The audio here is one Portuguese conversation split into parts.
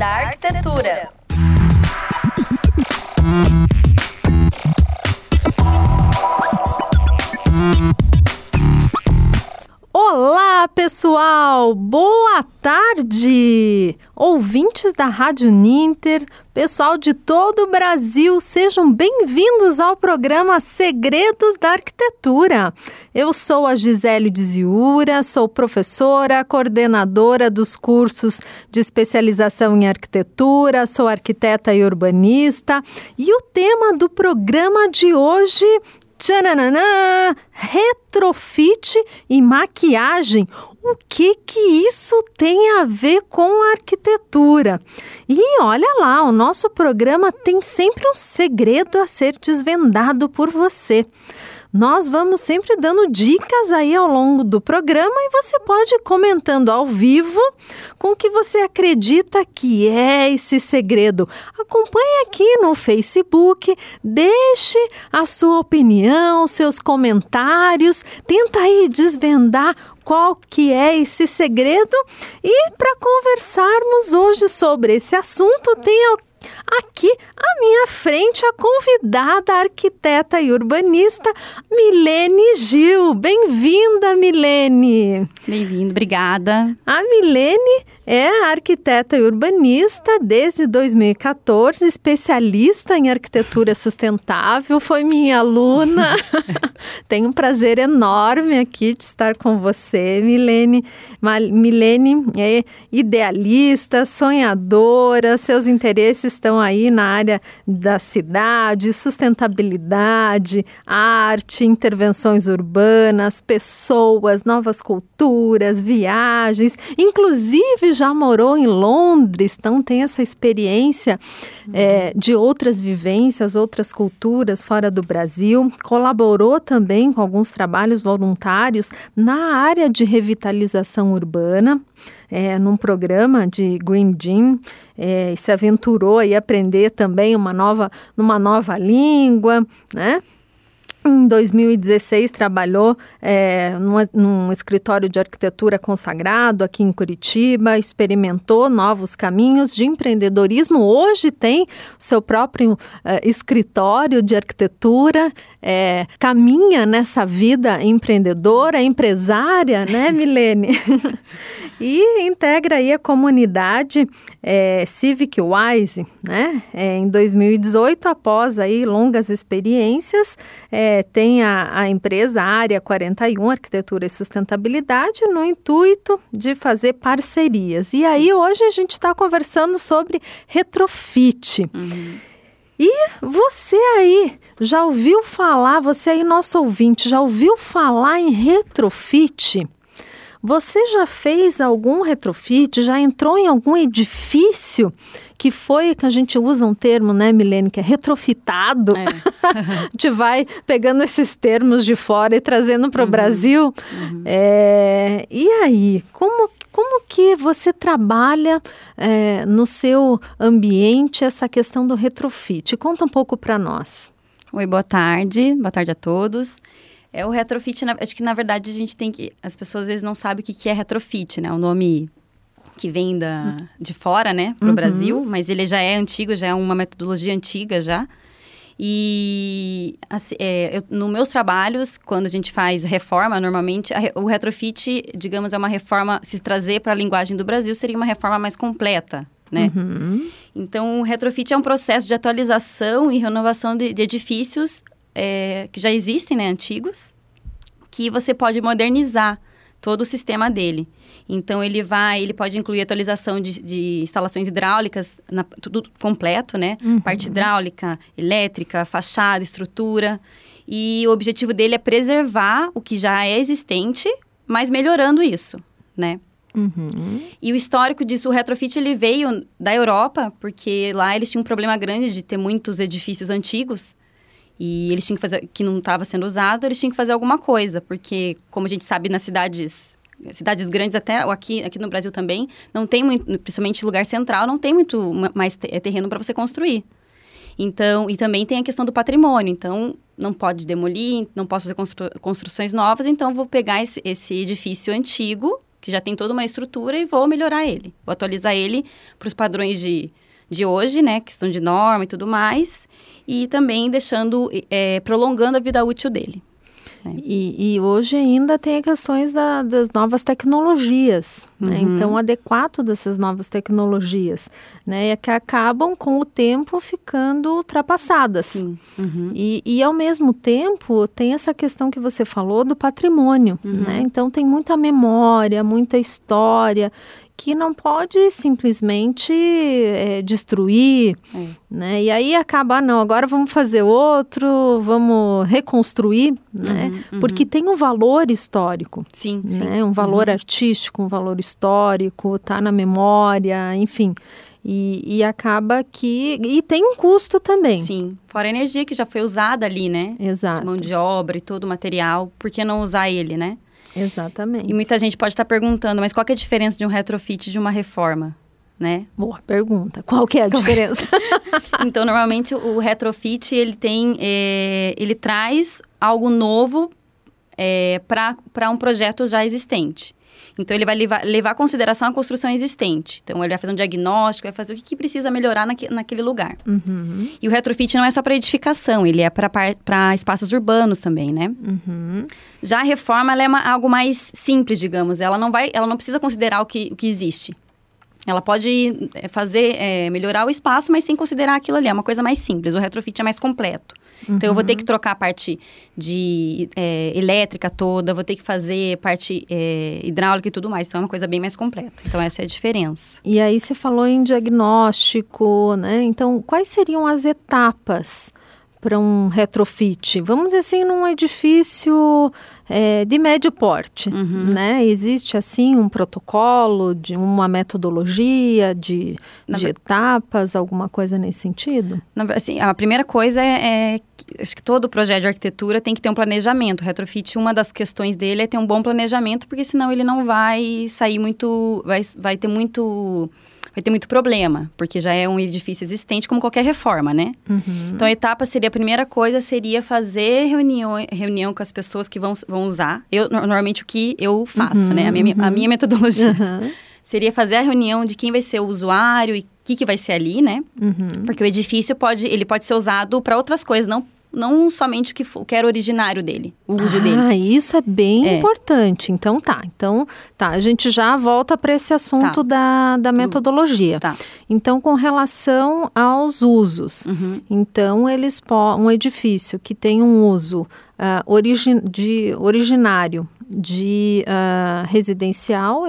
da arquitetura. Olá, pessoal! Boa tarde! Ouvintes da Rádio Ninter, pessoal de todo o Brasil, sejam bem-vindos ao programa Segredos da Arquitetura. Eu sou a Gisele Diziura, sou professora, coordenadora dos cursos de especialização em arquitetura, sou arquiteta e urbanista. E o tema do programa de hoje... Tchananã! Retrofit e maquiagem. O que isso tem a ver com a arquitetura? E olha lá, o nosso programa tem sempre um segredo a ser desvendado por você. Nós vamos sempre dando dicas aí ao longo do programa e você pode ir comentando ao vivo com o que você acredita que é esse segredo. Acompanhe aqui no Facebook, deixe a sua opinião, seus comentários, tenta aí desvendar qual que é esse segredo. E para conversarmos hoje sobre esse assunto, tem aqui à minha frente a convidada arquiteta e urbanista Milene Gil. Bem-vinda, Milene! Bem-vindo, obrigada. A Milene é arquiteta e urbanista desde 2014, especialista em arquitetura sustentável, foi minha aluna. Tenho um prazer enorme aqui de estar com você, Milene. Milene é idealista, sonhadora, seus interesses estão aí na área da cidade, sustentabilidade, arte, intervenções urbanas, pessoas, novas culturas, viagens, inclusive já morou em Londres, então tem essa experiência de outras vivências, outras culturas fora do Brasil, colaborou também com alguns trabalhos voluntários na área de revitalização urbana, num programa de Green Gym, se aventurou a aprender também numa nova língua, né? Em 2016, trabalhou num escritório de arquitetura consagrado aqui em Curitiba, experimentou novos caminhos de empreendedorismo. Hoje tem seu próprio escritório de arquitetura, caminha nessa vida empreendedora, empresária, né, Milene? E integra aí a comunidade Civic Wise, né? Em 2018, após aí longas experiências, tem a empresa Área 41, Arquitetura e Sustentabilidade, no intuito de fazer parcerias. E aí, hoje a gente está conversando sobre retrofit. Uhum. E você aí, já ouviu falar, você aí, nosso ouvinte, já ouviu falar em retrofit? Você já fez algum retrofit? Já entrou em algum edifício que a gente usa um termo, né, Milene, que é retrofitado? A gente vai pegando esses termos de fora e trazendo para o Brasil. Uhum. E aí, como que você trabalha no seu ambiente essa questão do retrofit? Conta um pouco para nós. Oi, boa tarde a todos. O retrofit, acho que na verdade a gente tem que... As pessoas às vezes não sabem o que é retrofit, né? O nome que vem de fora, né? Para o Brasil, mas ele já é antigo, já é uma metodologia antiga já. E assim, nos meus trabalhos, quando a gente faz reforma, normalmente o retrofit, digamos, é uma reforma, se trazer para a linguagem do Brasil, seria uma reforma mais completa, né? Uhum. Então, o retrofit é um processo de atualização e renovação de edifícios que já existem, né, antigos, que você pode modernizar todo o sistema dele. Então, ele pode incluir atualização de instalações hidráulicas, tudo completo, né? Uhum. Parte hidráulica, elétrica, fachada, estrutura. E o objetivo dele é preservar o que já é existente, mas melhorando isso, né? Uhum. E o histórico disso, o retrofit, ele veio da Europa, porque lá eles tinham um problema grande de ter muitos edifícios antigos, e eles tinham que fazer, que não estava sendo usado, eles tinham que fazer alguma coisa, porque, como a gente sabe, nas cidades grandes, até aqui no Brasil também, não tem muito, principalmente lugar central, não tem muito mais terreno para você construir. Então, e também tem a questão do patrimônio, então não pode demolir, não posso fazer construções novas, então vou pegar esse edifício antigo que já tem toda uma estrutura, e vou melhorar ele. Vou atualizar ele para os padrões de hoje, né? Questão de norma e tudo mais. E também prolongando a vida útil dele. E hoje ainda tem questões das novas tecnologias, né? Então, adequado dessas novas tecnologias, né? Que acabam com o tempo ficando ultrapassadas. Sim. E ao mesmo tempo, tem essa questão que você falou do patrimônio, né? Então, tem muita memória, muita história, que não pode simplesmente destruir, né? E aí acaba, não, agora vamos fazer outro, vamos reconstruir, né? Porque tem um valor histórico, sim, né? Um valor artístico, um valor histórico, tá na memória, enfim. E acaba que... E tem um custo também. Sim, fora a energia que já foi usada ali, né? Exato. Mão de obra e todo o material, por que não usar ele, né? Exatamente. E muita gente pode estar perguntando, mas qual que é a diferença de um retrofit e de uma reforma, né? Boa pergunta. Qual que é a diferença? Então, normalmente, o retrofit, ele traz algo novo para um projeto já existente. Então, ele vai levar em consideração a construção existente. Então, ele vai fazer um diagnóstico, vai fazer o que precisa melhorar naquele lugar. E o retrofit não é só para edificação, ele é para espaços urbanos também, né? Já a reforma, ela é algo mais simples, digamos. Ela não precisa considerar o que existe. Ela pode melhorar o espaço, mas sem considerar aquilo ali. É uma coisa mais simples. O retrofit é mais completo. Então, eu vou ter que trocar a parte de elétrica toda, vou ter que fazer parte hidráulica e tudo mais. Então, é uma coisa bem mais completa. Então, essa é a diferença. E aí, você falou em diagnóstico, né? Então, quais seriam as etapas para um retrofit? Vamos dizer assim, num edifício de médio porte, né? Existe, assim, um protocolo, uma metodologia de etapas, alguma coisa nesse sentido? Assim, a primeira coisa acho que todo projeto de arquitetura tem que ter um planejamento. O retrofit, uma das questões dele é ter um bom planejamento, porque senão ele não vai sair muito... Vai ter muito problema, porque já é um edifício existente, como qualquer reforma, né? Então, a primeira coisa seria fazer reunião com as pessoas que vão usar. Normalmente, o que eu faço, né? A minha metodologia. Seria fazer a reunião de quem vai ser o usuário e o que vai ser ali, né? Porque o edifício pode ser usado para outras coisas, não somente o que era originário dele, o uso dele. Ah, isso é bem importante. Então, a gente já volta para esse assunto da metodologia. Então, com relação aos usos. Então, um edifício que tem um uso originário de residencial,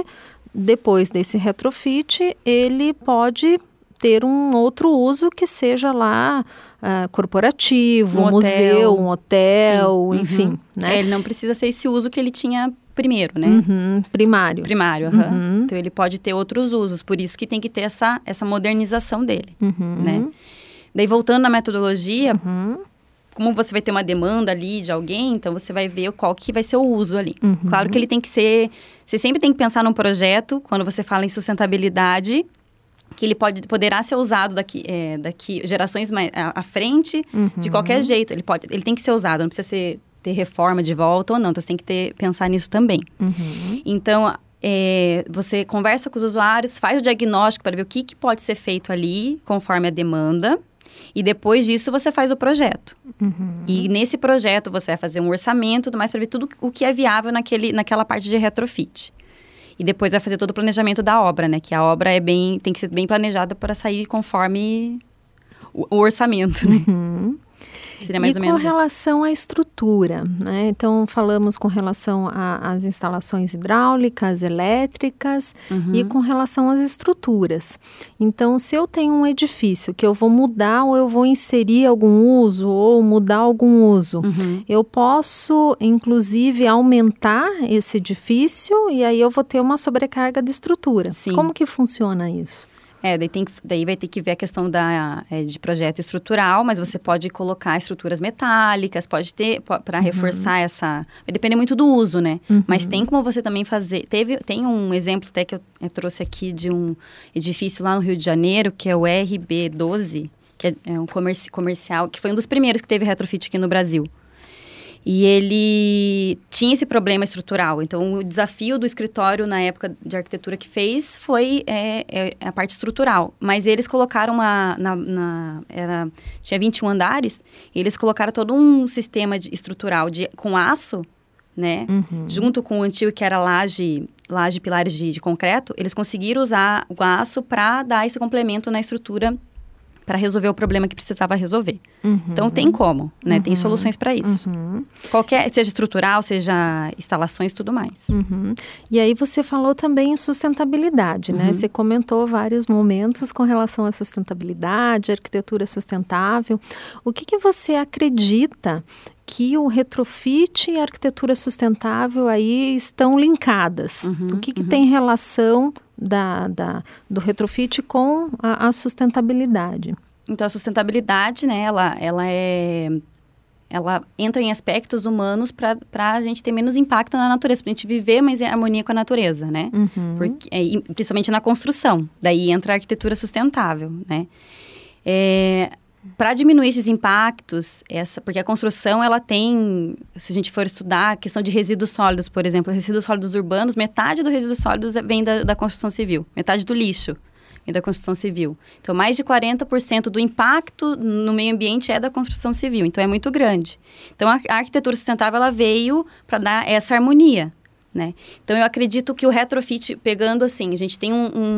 depois desse retrofit, ele pode ter um outro uso que seja lá corporativo, um museu, um hotel, enfim. Né? Ele não precisa ser esse uso que ele tinha primeiro, né? Primário. Então, ele pode ter outros usos, por isso que tem que ter essa modernização dele, né? Daí, voltando à metodologia, como você vai ter uma demanda ali de alguém, então você vai ver qual que vai ser o uso ali. Claro que ele tem que ser... Você sempre tem que pensar num projeto, quando você fala em sustentabilidade, que ele poderá ser usado daqui gerações mais à frente, de qualquer jeito. Ele tem que ser usado, não precisa ter reforma de volta ou não. Então, você tem que pensar nisso também. Então, você conversa com os usuários, faz o diagnóstico para ver o que pode ser feito ali, conforme a demanda. E depois disso, você faz o projeto. E nesse projeto, você vai fazer um orçamento, tudo mais, para ver tudo o que é viável naquela parte de retrofit. E depois vai fazer todo o planejamento da obra, né? Que a obra tem que ser bem planejada para sair conforme o orçamento, né? Seria mais ou menos com relação à estrutura, né? Então, falamos com relação às instalações hidráulicas, elétricas e com relação às estruturas. Então, se eu tenho um edifício que eu vou mudar ou eu vou inserir algum uso ou mudar algum uso, eu posso, inclusive, aumentar esse edifício e aí eu vou ter uma sobrecarga de estrutura. Sim. Como que funciona isso? Daí vai ter que ver a questão de projeto estrutural, mas você pode colocar estruturas metálicas, pode ter, para reforçar essa... Vai depender muito do uso, né? Mas tem como você também fazer... Tem um exemplo até que eu trouxe aqui de um edifício lá no Rio de Janeiro, que é o RB12, que é um comercial, que foi um dos primeiros que teve retrofit aqui no Brasil. E ele tinha esse problema estrutural. Então, o desafio do escritório na época de arquitetura que fez foi a parte estrutural. Mas eles colocaram tinha 21 andares, e eles colocaram todo um sistema estrutural com aço, né? Junto com o antigo que era laje, pilares de concreto, eles conseguiram usar o aço para dar esse complemento na estrutura para resolver o problema que precisava resolver. Então, tem como, né? Tem soluções para isso. Qualquer, seja estrutural, seja instalações, tudo mais. E aí você falou também em sustentabilidade, né? Você comentou vários momentos com relação à sustentabilidade, arquitetura sustentável. O que você acredita que o retrofit e a arquitetura sustentável aí estão linkadas? O que tem relação do retrofit com a sustentabilidade? Então, a sustentabilidade, né, ela entra em aspectos humanos para a gente ter menos impacto na natureza, para a gente viver mais em harmonia com a natureza, né? Porque, principalmente na construção. Daí entra a arquitetura sustentável, né? Para diminuir esses impactos, porque a construção, ela tem, se a gente for estudar a questão de resíduos sólidos, por exemplo, resíduos sólidos urbanos, metade dos resíduos sólidos vem da construção civil, metade do lixo vem da construção civil. Então, mais de 40% do impacto no meio ambiente é da construção civil, então é muito grande. Então, a arquitetura sustentável, ela veio para dar essa harmonia, né? Então, eu acredito que o retrofit, pegando assim, a gente tem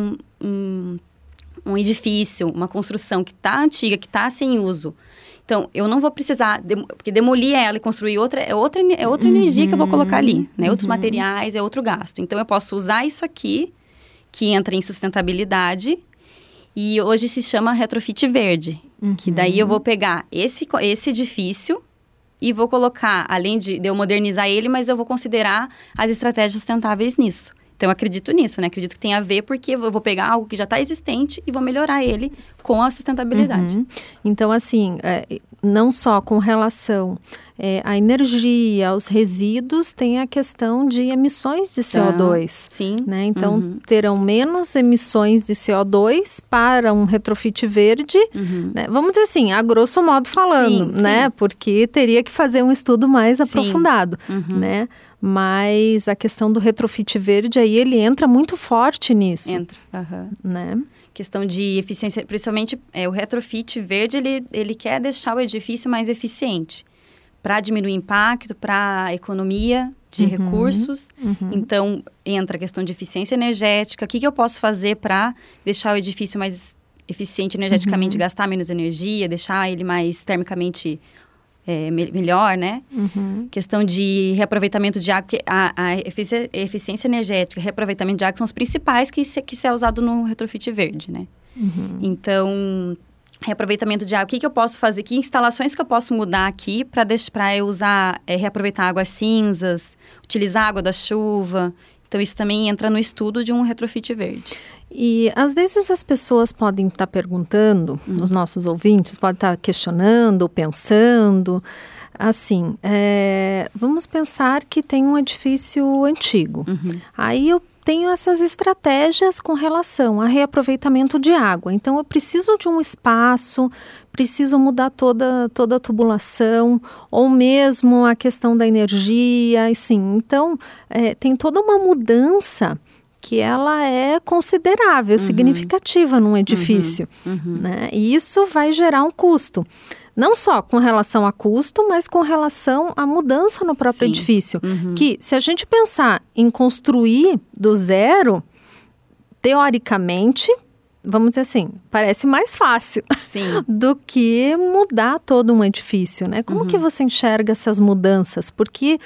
um edifício, uma construção que está antiga, que está sem uso. Então, eu não vou precisar, porque demolir ela e construir outra, é outra energia que eu vou colocar ali, né? Outros materiais, é outro gasto. Então, eu posso usar isso aqui, que entra em sustentabilidade, e hoje se chama retrofit verde. Que daí eu vou pegar esse edifício e vou colocar, além de eu modernizar ele, mas eu vou considerar as estratégias sustentáveis nisso. Então, eu acredito nisso, né? Acredito que tem a ver porque eu vou pegar algo que já está existente e vou melhorar ele com a sustentabilidade. Então, assim, não só com relação à energia, aos resíduos, tem a questão de emissões de CO2. Sim. Né? Então, terão menos emissões de CO2 para um retrofit verde. Né? Vamos dizer assim, a grosso modo falando, sim, né? sim. Porque teria que fazer um estudo mais aprofundado, né? Mas a questão do retrofit verde, aí ele entra muito forte nisso. Entra, né? Questão de eficiência, principalmente o retrofit verde, ele quer deixar o edifício mais eficiente para diminuir o impacto, para economia de recursos. Então, entra a questão de eficiência energética. O que eu posso fazer para deixar o edifício mais eficiente energeticamente, gastar menos energia, deixar ele mais termicamente melhor, né? Questão de reaproveitamento de água, porque a eficiência energética e reaproveitamento de água são os principais que é usado no retrofit verde, né? Então, reaproveitamento de água, o que eu posso fazer? Que instalações que eu posso mudar aqui para eu usar, reaproveitar águas cinzas, utilizar água da chuva? Então, isso também entra no estudo de um retrofit verde. E, às vezes, as pessoas podem estar perguntando, os nossos ouvintes podem estar questionando, pensando, assim, vamos pensar que tem um edifício antigo. Aí eu tenho essas estratégias com relação a reaproveitamento de água. Então, eu preciso de um espaço, preciso mudar toda a tubulação, ou mesmo a questão da energia, assim. Então, tem toda uma mudança que ela é considerável, significativa num edifício. Né? E isso vai gerar um custo. Não só com relação a custo, mas com relação à mudança no próprio edifício. Que, se a gente pensar em construir do zero, teoricamente, vamos dizer assim, parece mais fácil do que mudar todo um edifício, né? Como que você enxerga essas mudanças? Porque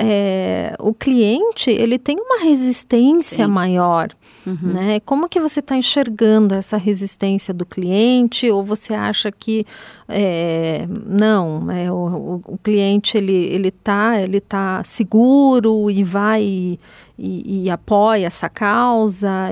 o cliente, ele tem uma resistência maior, né? Como que você está enxergando essa resistência do cliente? Ou você acha que não, o cliente ele tá seguro e vai e apoia essa causa?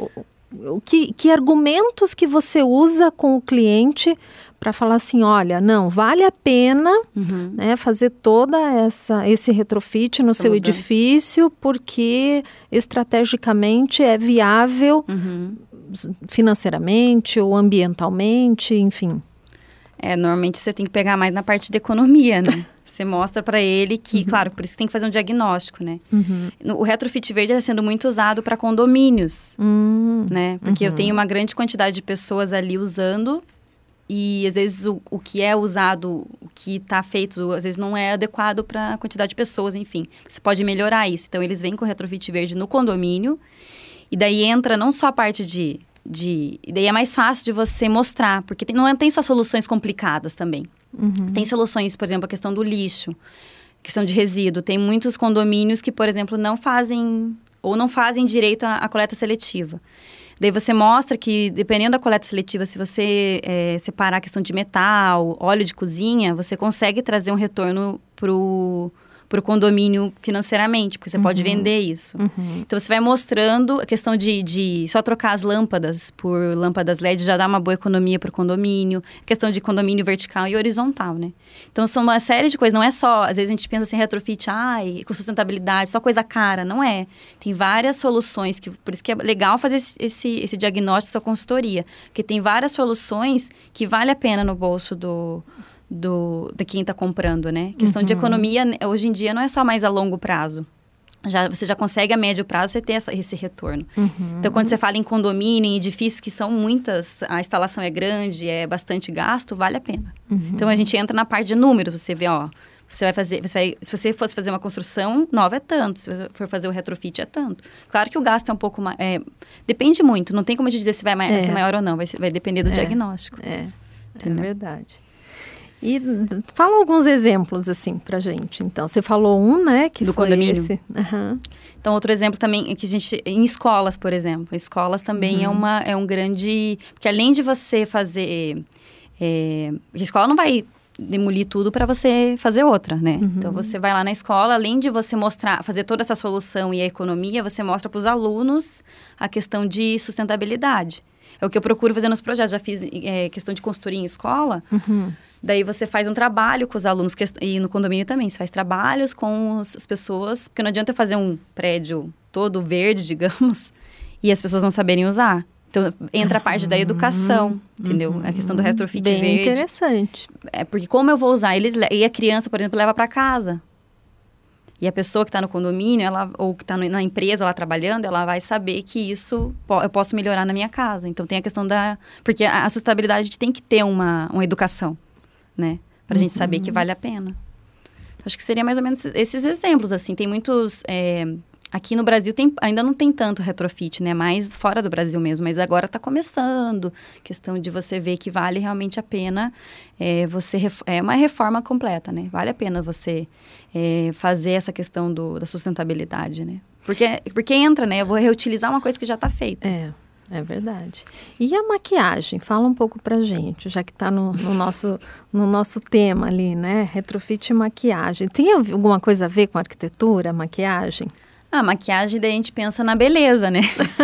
Que argumentos que você usa com o cliente para falar assim, olha, não, vale a pena né, fazer toda esse retrofit no seu edifício, porque estrategicamente é viável financeiramente ou ambientalmente, enfim. Normalmente você tem que pegar mais na parte da economia, né? Você mostra para ele que, claro, por isso que tem que fazer um diagnóstico, né? O retrofit verde está sendo muito usado para condomínios, né? Porque eu tenho uma grande quantidade de pessoas ali usando e, às vezes, o que é usado, o que está feito, às vezes não é adequado para a quantidade de pessoas, enfim. Você pode melhorar isso. Então, eles vêm com o retrofit verde no condomínio e daí entra não só a parte e daí é mais fácil de você mostrar, porque não tem só soluções complicadas também. Tem soluções, por exemplo, a questão do lixo, questão de resíduo. Tem muitos condomínios que, por exemplo, não fazem direito à coleta seletiva. Daí você mostra que, dependendo da coleta seletiva, se você separar a questão de metal, óleo de cozinha, você consegue trazer um retorno para o condomínio financeiramente, porque você pode vender isso. Então, você vai mostrando a questão de só trocar as lâmpadas por lâmpadas LED, já dá uma boa economia para o condomínio. A questão de condomínio vertical e horizontal, né? Então, são uma série de coisas. Não é só, às vezes a gente pensa assim, retrofit, com sustentabilidade, só coisa cara. Não é. Tem várias soluções, por isso que é legal fazer esse diagnóstico, essa consultoria. Porque tem várias soluções que vale a pena no bolso de quem está comprando, né? Questão de economia, hoje em dia, não é só mais a longo prazo. Você já consegue a médio prazo você ter esse retorno. Então, quando você fala em condomínio, em edifícios que são muitas, a instalação é grande, é bastante gasto, vale a pena. Então, a gente entra na parte de números, você vê, se você fosse fazer uma construção nova é tanto, se for fazer o retrofit é tanto. Claro que o gasto é um pouco mais... depende muito, não tem como a gente dizer se vai ser maior ou não, vai depender do diagnóstico. É verdade. E fala alguns exemplos, assim, pra gente. Então, você falou né, que do foi condomínio. esse. Então, outro exemplo também é que em escolas, por exemplo. Escolas também é um grande... Porque além de você fazer... a escola não vai demolir tudo para você fazer outra, né? Então, você vai lá na escola, além de você fazer toda essa solução e a economia, você mostra para os alunos a questão de sustentabilidade. É o que eu procuro fazer nos projetos. Já fiz questão de consultoria em escola. Daí você faz um trabalho com os alunos, e no condomínio também, você faz trabalhos com as pessoas, porque não adianta fazer um prédio todo verde, digamos, e as pessoas não saberem usar. Então, entra a parte da educação, entendeu? A questão do retrofit verde. Bem interessante. Porque como eu vou usar? E a criança, por exemplo, leva para casa. E a pessoa que está no condomínio, ou que está na empresa lá trabalhando, ela vai saber que isso eu posso melhorar na minha casa. Então, tem a questão porque a sustentabilidade, a gente tem que ter uma educação, né? Para a gente saber que vale a pena. Acho que seria mais ou menos esses exemplos, assim. Tem muitos... aqui no Brasil ainda não tem tanto retrofit, né? Mais fora do Brasil mesmo. Mas agora está começando. Questão de você ver que vale realmente a pena. É uma reforma completa, né? Vale a pena você fazer essa questão da sustentabilidade, né? Porque entra, né? Eu vou reutilizar uma coisa que já está feita. É verdade. E a maquiagem? Fala um pouco pra gente, já que está no nosso tema ali, né? Retrofit e maquiagem. Tem alguma coisa a ver com arquitetura, maquiagem? A maquiagem, daí a gente pensa na beleza, né?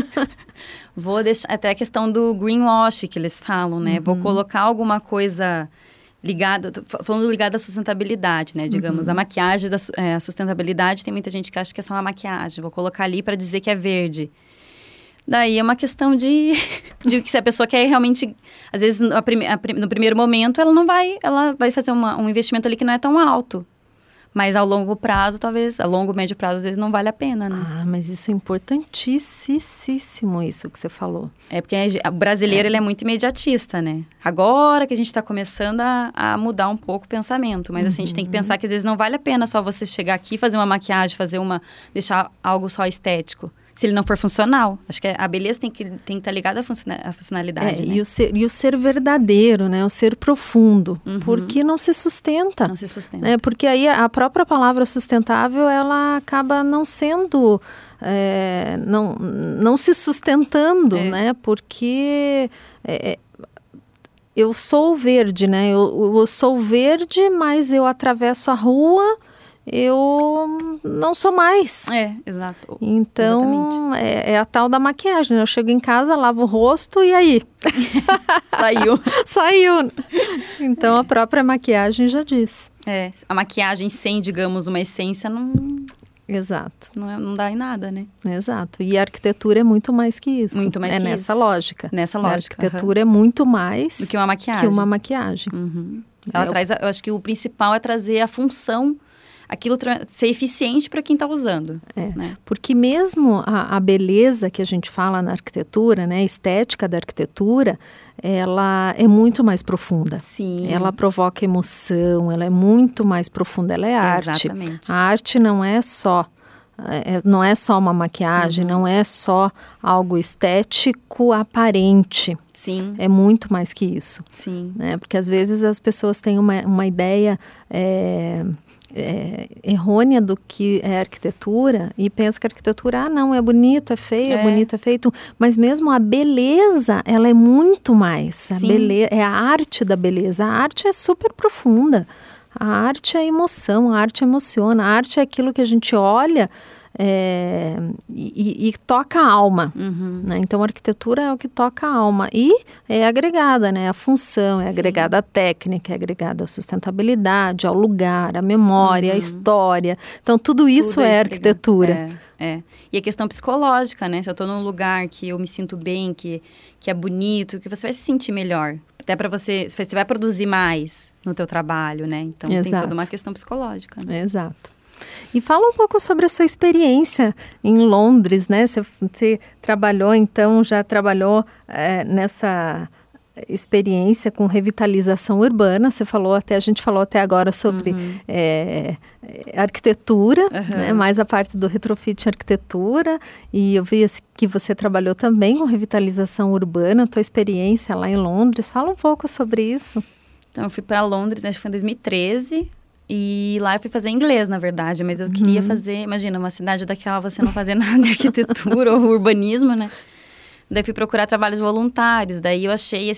Vou deixar até a questão do greenwash que eles falam, né? Vou colocar alguma coisa falando ligada à sustentabilidade, né? Digamos, a maquiagem a sustentabilidade, tem muita gente que acha que é só uma maquiagem. Vou colocar ali para dizer que é verde. Daí é uma questão de que se a pessoa quer realmente... Às vezes, no primeiro momento, ela vai fazer um investimento ali que não é tão alto. Mas ao longo prazo, talvez, a longo, médio prazo, às vezes não vale a pena, né? Mas isso é importantíssimo, isso que você falou. Porque o brasileiro, ele é muito imediatista, né? Agora que a gente está começando a mudar um pouco o pensamento. Mas assim, a gente tem que pensar que às vezes não vale a pena só você chegar aqui, fazer uma maquiagem, deixar algo só estético. Se ele não for funcional. Acho que a beleza tem que estar ligada à funcionalidade, né? E o ser verdadeiro, né? O ser profundo. Porque não se sustenta. Não se sustenta. Porque aí a própria palavra sustentável, ela acaba não sendo... não se sustentando, né? Porque... eu sou verde, né? Eu sou verde, mas eu atravesso a rua... eu não sou mais. Exato. Então, é a tal da maquiagem, né? Eu chego em casa, lavo o rosto e aí? Saiu. Então, a própria maquiagem já diz. A maquiagem sem, digamos, uma essência, Exato. Não dá em nada, né? Exato. E a arquitetura é muito mais que isso. Muito mais que isso. Nessa lógica. Nessa lógica. A arquitetura é muito mais do que uma maquiagem. Que uma maquiagem. Ela traz, eu acho que o principal é trazer a função, aquilo ser eficiente para quem está usando. Né? Porque mesmo a beleza que a gente fala na arquitetura, né, a estética da arquitetura, ela é muito mais profunda. Sim. Ela provoca emoção, ela é muito mais profunda, ela é arte. Exatamente. A arte não é só uma maquiagem, não é só algo estético aparente. Sim. É muito mais que isso. Sim. Né? Porque às vezes as pessoas têm uma ideia errônea do que é arquitetura e pensa que a arquitetura, não, é bonito, é feio, é bonito, é feito. Mas mesmo a beleza, ela é muito mais. A beleza, é a arte da beleza. A arte é super profunda. A arte é emoção, a arte emociona. A arte é aquilo que a gente olha e toca a alma. Né? Então, a arquitetura é o que toca a alma. E é agregada, né? A função, é agregada à técnica, é agregada à sustentabilidade, ao lugar, à memória, à história. Então, tudo isso é arquitetura. E a questão psicológica, né? Se eu estou num lugar que eu me sinto bem, que é bonito, que você vai se sentir melhor. Até para você vai produzir mais no teu trabalho, né? Então, tem toda uma questão psicológica. Né? Exato. E fala um pouco sobre a sua experiência em Londres, né? Você trabalhou, então, já trabalhou nessa experiência com revitalização urbana. A gente falou até agora sobre arquitetura, né? Mais a parte do retrofit arquitetura. E eu vi que você trabalhou também com revitalização urbana, tua experiência lá em Londres. Fala um pouco sobre isso. Então, eu fui para Londres, acho que foi em 2013. E lá eu fui fazer inglês, na verdade, mas eu queria fazer, imagina, uma cidade daquela você não fazer nada de arquitetura ou urbanismo, né? Daí fui procurar trabalhos voluntários, daí eu achei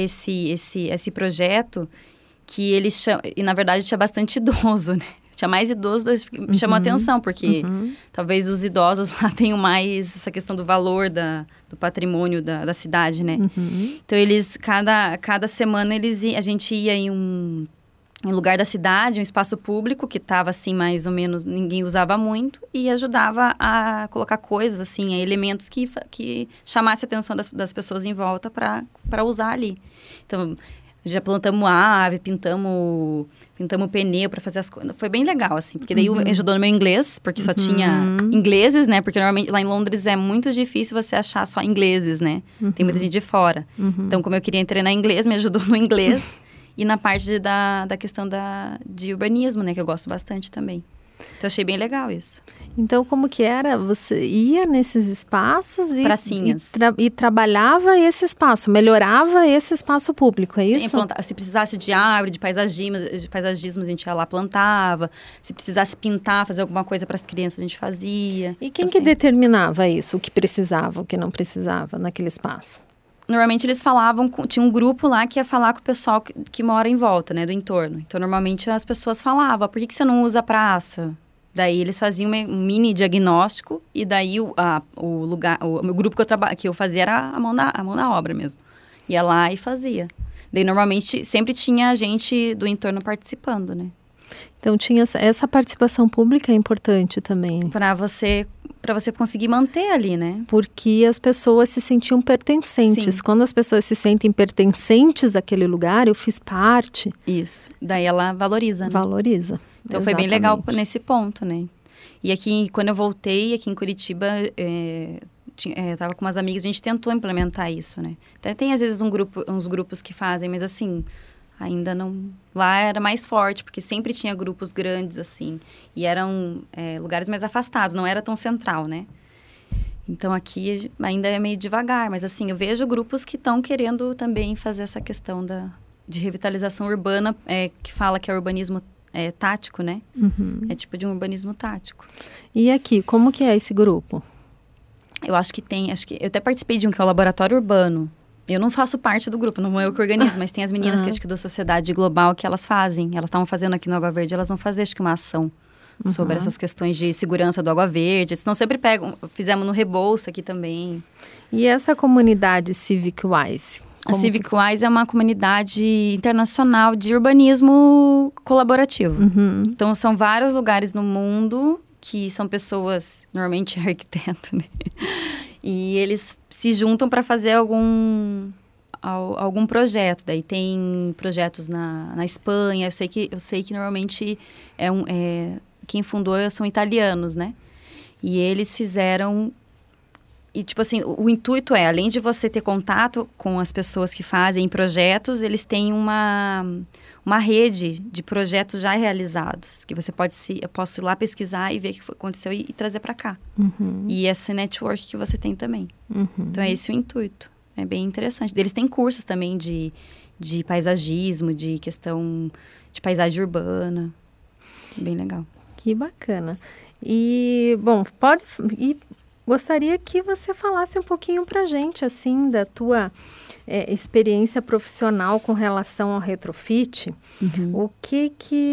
esse projeto que ele chama, e na verdade tinha bastante idoso, né? Tinha mais idosos, me chamou a atenção, porque talvez os idosos lá tenham mais essa questão do valor do patrimônio da cidade, né? Então eles, cada semana a gente ia em um lugar da cidade, um espaço público que estava assim, mais ou menos, ninguém usava muito e ajudava a colocar coisas, assim, elementos que chamasse a atenção das pessoas em volta para usar ali. Então, já plantamos árvore, pintamos pneu para fazer as coisas. Foi bem legal, assim, porque daí ajudou no meu inglês, porque só tinha ingleses, né? Porque normalmente lá em Londres é muito difícil você achar só ingleses, né? Tem muita gente de fora. Então, como eu queria treinar inglês, me ajudou no inglês. E na parte da questão de urbanismo, né? Que eu gosto bastante também. Então, eu achei bem legal isso. Então, como que era? Você ia nesses espaços e trabalhava esse espaço, melhorava esse espaço público, é isso? Sim, se precisasse de árvore, de paisagismo, a gente ia lá, plantava. Se precisasse pintar, fazer alguma coisa para as crianças, a gente fazia. E quem que determinava isso? O que precisava, o que não precisava naquele espaço? Normalmente eles falavam, tinha um grupo lá que ia falar com o pessoal que mora em volta, né, do entorno. Então, normalmente as pessoas falavam, por que você não usa a praça? Daí eles faziam um mini diagnóstico e daí o grupo que eu fazia era a mão na obra mesmo. Ia lá e fazia. Daí normalmente sempre tinha gente do entorno participando, né? Então tinha essa participação pública é importante também. Para você conseguir manter ali, né? Porque as pessoas se sentiam pertencentes. Sim. Quando as pessoas se sentem pertencentes àquele lugar, eu fiz parte. Isso. Daí ela valoriza, né? Valoriza. Então foi bem legal nesse ponto, né? E aqui, quando eu voltei, aqui em Curitiba, tava com umas amigas, a gente tentou implementar isso, né? Até tem às vezes uns grupos que fazem, mas assim, ainda não... Lá era mais forte, porque sempre tinha grupos grandes, assim. E eram lugares mais afastados, não era tão central, né? Então, aqui ainda é meio devagar. Mas, assim, eu vejo grupos que estão querendo também fazer essa questão de revitalização urbana, que fala que é urbanismo tático, né? É tipo de um urbanismo tático. E aqui, como que é esse grupo? Eu acho que eu até participei de um que é o Laboratório Urbano. Eu não faço parte do grupo, não é eu que organizo, mas tem as meninas que acho que da Sociedade Global que elas fazem. Elas estavam fazendo aqui no Água Verde, elas vão fazer acho que uma ação sobre essas questões de segurança do Água Verde. Senão sempre fizemos no Rebolsa aqui também. E essa comunidade Civic Wise? A Civic Wise é uma comunidade internacional de urbanismo colaborativo. Então, são vários lugares no mundo que são pessoas, normalmente arquiteto, né? E eles se juntam para fazer algum projeto. Daí tem projetos na Espanha. Eu sei que normalmente quem fundou são italianos, né? E eles fizeram... E, tipo assim, o intuito além de você ter contato com as pessoas que fazem projetos, eles têm uma rede de projetos já realizados, que eu posso ir lá pesquisar e ver o que aconteceu e trazer para cá. Uhum. E esse network que você tem também. Uhum. Então, é esse o intuito. É bem interessante. Eles têm cursos também de paisagismo, de questão de paisagem urbana. Bem legal. Que bacana. E, bom, gostaria que você falasse um pouquinho pra gente, assim, da tua experiência profissional com relação ao retrofit. Uhum. O que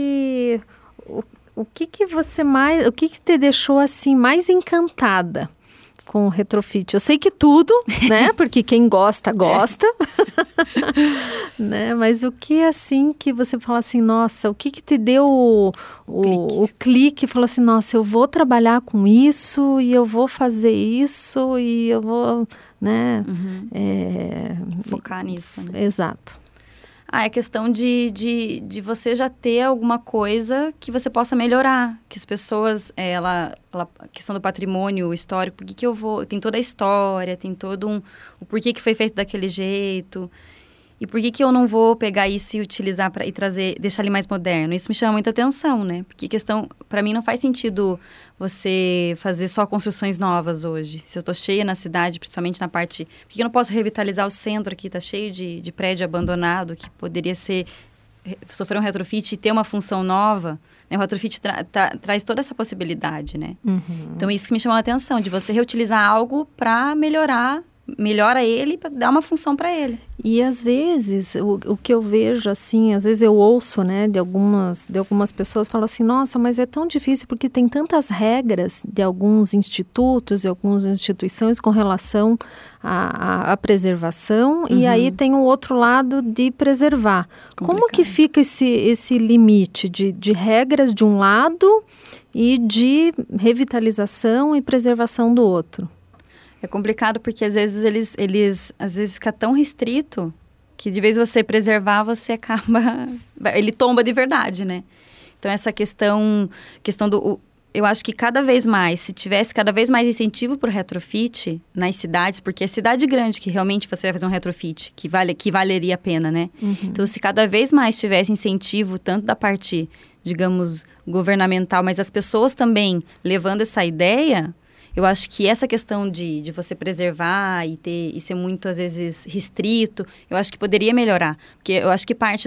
você mais... O que te deixou, assim, mais encantada com o retrofit? Eu sei que tudo, né? Porque quem gosta, gosta. Né? Mas o que, assim, que você fala assim, nossa, o que te deu o clique? Falou assim, nossa, eu vou trabalhar com isso e eu vou fazer isso e eu vou, né? Uhum. Focar nisso, né? Exato. É questão de você já ter alguma coisa que você possa melhorar. Que as pessoas, a questão do patrimônio histórico, por que eu vou... Tem toda a história, tem todo o porquê que foi feito daquele jeito. E por que eu não vou pegar isso e utilizar e trazer, deixar ele mais moderno? Isso me chama muita atenção, né? Porque para mim não faz sentido você fazer só construções novas hoje. Se eu tô cheia na cidade, principalmente na parte... Por que eu não posso revitalizar o centro aqui? Tá cheio de prédio abandonado que poderia sofrer um retrofit e ter uma função nova. Né? O retrofit traz toda essa possibilidade, né? Uhum. Então, isso que me chamou a atenção, de você reutilizar algo para melhora ele, para dar uma função para ele. E às vezes, o que eu vejo assim, às vezes eu ouço, né, de algumas pessoas, falam assim, nossa, mas é tão difícil porque tem tantas regras de alguns institutos e algumas instituições com relação à preservação, e aí tem o outro lado de preservar. Complicado. Como que fica esse limite de regras de um lado e de revitalização e preservação do outro? É complicado porque às vezes eles às vezes fica tão restrito que de vez você preservar, você acaba... Ele tomba de verdade, né? Então, essa questão do... Eu acho que cada vez mais, se tivesse cada vez mais incentivo para o retrofit nas cidades, porque é cidade grande que realmente você vai fazer um retrofit, que valeria a pena, né? Uhum. Então, se cada vez mais tivesse incentivo, tanto da parte, digamos, governamental, mas as pessoas também levando essa ideia... Eu acho que essa questão de você preservar e ser muito, às vezes, restrito, eu acho que poderia melhorar. Porque eu acho que parte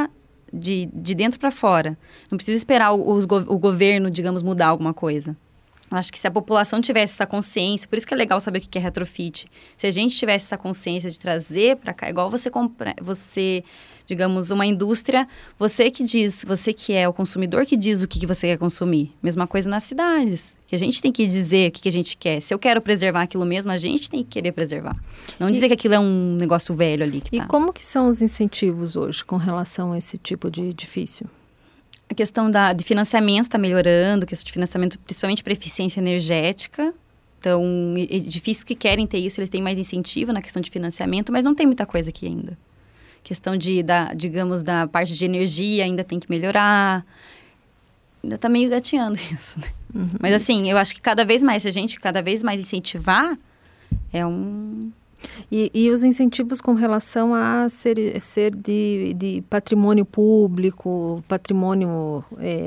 de dentro para fora. Não precisa esperar o governo, digamos, mudar alguma coisa. Eu acho que se a população tivesse essa consciência, por isso que é legal saber o que é retrofit. Se a gente tivesse essa consciência de trazer para cá, igual você, digamos, uma indústria, você que é o consumidor que diz o que você quer consumir. Mesma coisa nas cidades, que a gente tem que dizer o que a gente quer. Se eu quero preservar aquilo mesmo, a gente tem que querer preservar. Não dizer que aquilo é um negócio velho ali. E como que são os incentivos hoje com relação a esse tipo de edifício? A questão de financiamento está melhorando, a questão de financiamento principalmente para eficiência energética. Então, edifícios que querem ter isso, eles têm mais incentivo na questão de financiamento, mas não tem muita coisa aqui ainda. Questão digamos, da parte de energia ainda tem que melhorar. Ainda está meio gatinhando isso, né? Uhum. Mas assim, eu acho que cada vez mais, se a gente cada vez mais incentivar, E os incentivos com relação a ser de patrimônio público, patrimônio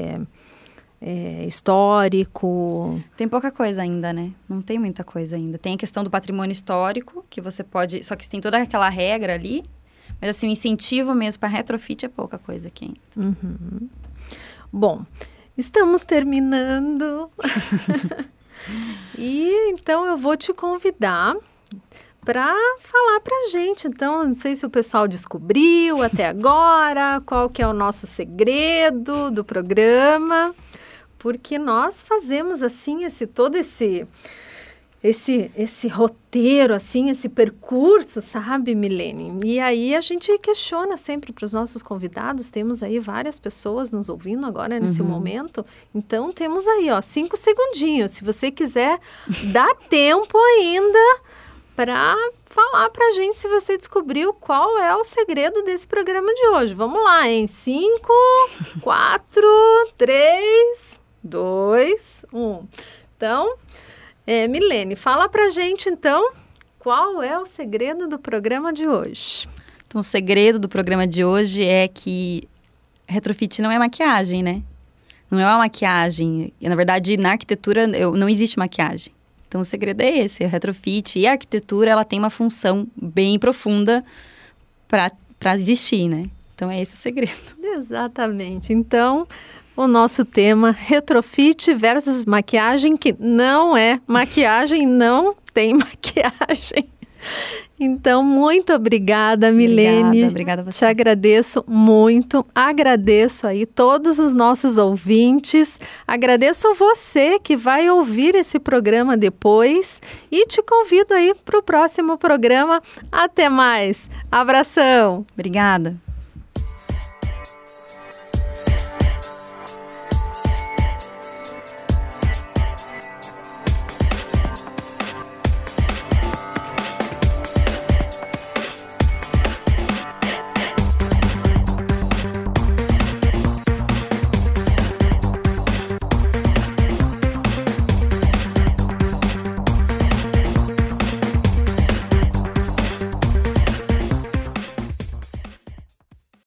histórico? Tem pouca coisa ainda, né? Não tem muita coisa ainda. Tem a questão do patrimônio histórico, que você pode... Só que tem toda aquela regra ali, mas assim, o incentivo mesmo para retrofit é pouca coisa aqui ainda. Uhum. Bom, estamos terminando. E então eu vou te convidar para falar para a gente. Então, não sei se o pessoal descobriu até agora qual que é o nosso segredo do programa, porque nós fazemos assim todo esse esse roteiro, assim, esse percurso, sabe, Milene? E aí a gente questiona sempre para os nossos convidados, temos aí várias pessoas nos ouvindo agora nesse momento, então temos aí, 5 segundinhos, se você quiser, dá tempo ainda para falar para a gente se você descobriu qual é o segredo desse programa de hoje. Vamos lá, hein? 5, 4, 3, 2, 1. Então... Milene, fala pra gente, então, qual é o segredo do programa de hoje? Então, o segredo do programa de hoje é que retrofit não é maquiagem, né? Não é uma maquiagem. E, na verdade, na arquitetura não existe maquiagem. Então, o segredo é esse. O retrofit e a arquitetura, ela tem uma função bem profunda para existir, né? Então, é esse o segredo. Exatamente. Então... o nosso tema, retrofit versus maquiagem, que não é maquiagem, não tem maquiagem. Então, muito obrigada, Milene. Obrigada a você. Te agradeço muito. Agradeço aí todos os nossos ouvintes. Agradeço você que vai ouvir esse programa depois. E te convido aí para o próximo programa. Até mais. Abração. Obrigada.